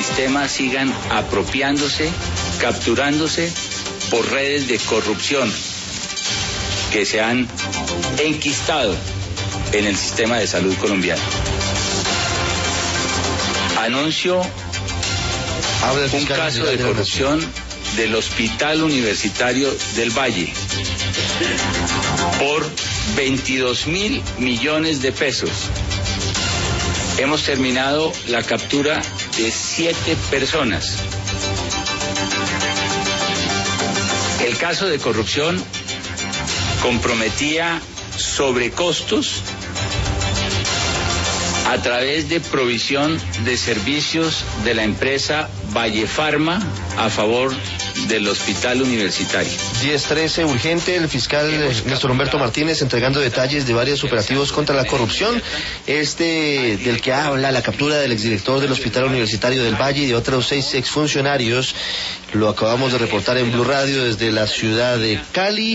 sistema sigan apropiándose, capturándose por redes de corrupción que se han enquistado en el sistema de salud colombiano. Anuncio un caso de corrupción del Hospital Universitario del Valle por 22.000 millones de pesos. Hemos terminado la captura de 7 personas. El caso de corrupción comprometía sobrecostos a través de provisión de servicios de la empresa Vallefarma a favor del Hospital Universitario. 10:13, urgente, el fiscal Néstor Humberto Martínez entregando detalles de varios operativos contra la corrupción, del que habla la captura del exdirector del Hospital Universitario del Valle y de otros 6 exfuncionarios, lo acabamos de reportar en Blue Radio desde la ciudad de Cali.